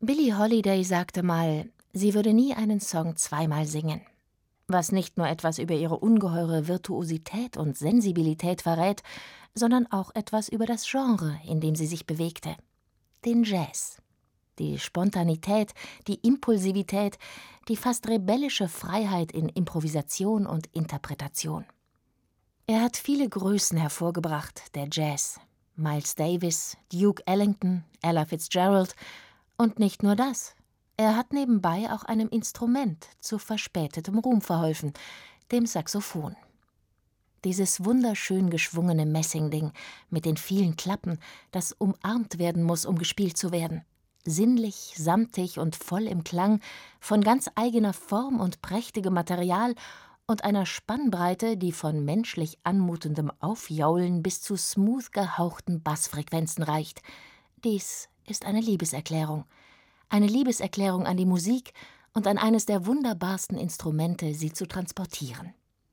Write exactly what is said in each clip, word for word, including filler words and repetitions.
Billie Holiday sagte mal, sie würde nie einen Song zweimal singen. Was nicht nur etwas über ihre ungeheure Virtuosität und Sensibilität verrät, sondern auch etwas über das Genre, in dem sie sich bewegte: den Jazz. Die Spontanität, die Impulsivität, die fast rebellische Freiheit in Improvisation und Interpretation. Er hat viele Größen hervorgebracht, der Jazz. Miles Davis, Duke Ellington, Ella Fitzgerald. Und nicht nur das. Er hat nebenbei auch einem Instrument zu verspätetem Ruhm verholfen, dem Saxophon. Dieses wunderschön geschwungene Messingding mit den vielen Klappen, das umarmt werden muss, um gespielt zu werden. Sinnlich, samtig und voll im Klang, von ganz eigener Form und prächtigem Material und einer Spannbreite, die von menschlich anmutendem Aufjaulen bis zu smooth gehauchten Bassfrequenzen reicht. Dies ist eine Liebeserklärung. Eine Liebeserklärung an die Musik und an eines der wunderbarsten Instrumente, sie zu transportieren.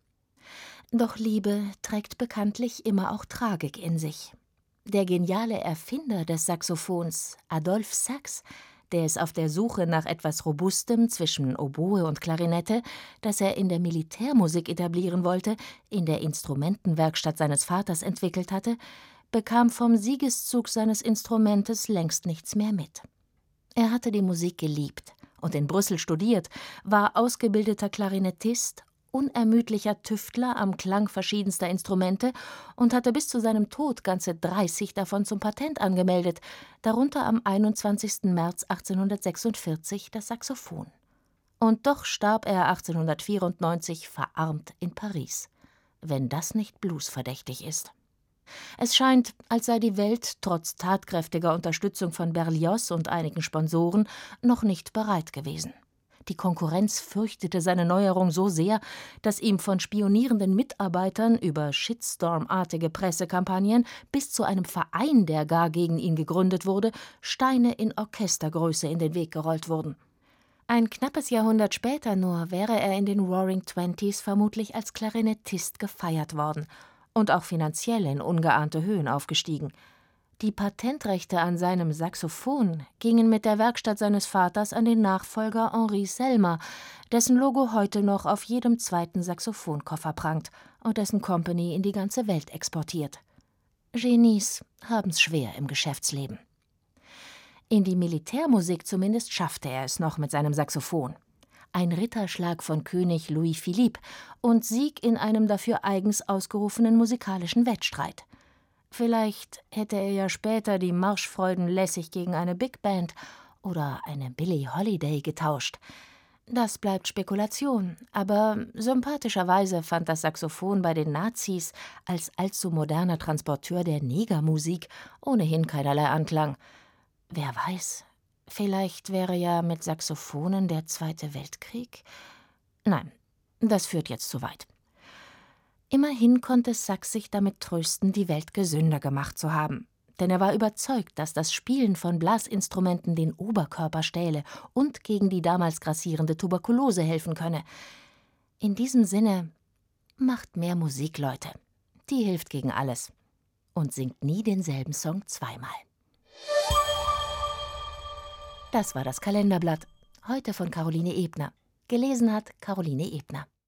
Doch Liebe trägt bekanntlich immer auch Tragik in sich. Der geniale Erfinder des Saxophons, Adolphe Sax, der es auf der Suche nach etwas Robustem zwischen Oboe und Klarinette, das er in der Militärmusik etablieren wollte, in der Instrumentenwerkstatt seines Vaters entwickelt hatte, bekam vom Siegeszug seines Instrumentes längst nichts mehr mit. Er hatte die Musik geliebt und in Brüssel studiert, war ausgebildeter Klarinettist, unermüdlicher Tüftler am Klang verschiedenster Instrumente und hatte bis zu seinem Tod ganze dreißig davon zum Patent angemeldet, darunter am einundzwanzigsten März achtzehnhundertsechsundvierzig das Saxophon. Und doch starb er achtzehnhundertvierundneunzig verarmt in Paris, wenn das nicht bluesverdächtig ist. Es scheint, als sei die Welt trotz tatkräftiger Unterstützung von Berlioz und einigen Sponsoren noch nicht bereit gewesen. Die Konkurrenz fürchtete seine Neuerung so sehr, dass ihm von spionierenden Mitarbeitern über Shitstorm-artige Pressekampagnen bis zu einem Verein, der gar gegen ihn gegründet wurde, Steine in Orchestergröße in den Weg gerollt wurden. Ein knappes Jahrhundert später nur wäre er in den Roaring Twenties vermutlich als Klarinettist gefeiert worden und auch finanziell in ungeahnte Höhen aufgestiegen. Die Patentrechte an seinem Saxophon gingen mit der Werkstatt seines Vaters an den Nachfolger Henri Selma, dessen Logo heute noch auf jedem zweiten Saxophonkoffer prangt und dessen Company in die ganze Welt exportiert. Genies haben's schwer im Geschäftsleben. In die Militärmusik zumindest schaffte er es noch mit seinem Saxophon. Ein Ritterschlag von König Louis Philippe und Sieg in einem dafür eigens ausgerufenen musikalischen Wettstreit. Vielleicht hätte er ja später die Marschfreuden lässig gegen eine Big Band oder eine Billie Holiday getauscht. Das bleibt Spekulation, aber sympathischerweise fand das Saxophon bei den Nazis als allzu moderner Transporteur der Negermusik ohnehin keinerlei Anklang. Wer weiß, vielleicht wäre ja mit Saxophonen der Zweite Weltkrieg? Nein, das führt jetzt zu weit. Immerhin konnte Sax sich damit trösten, die Welt gesünder gemacht zu haben. Denn er war überzeugt, dass das Spielen von Blasinstrumenten den Oberkörper stähle und gegen die damals grassierende Tuberkulose helfen könne. In diesem Sinne, macht mehr Musik, Leute. Die hilft gegen alles. Und singt nie denselben Song zweimal. Das war das Kalenderblatt. Heute von Caroline Ebner. Gelesen hat Caroline Ebner.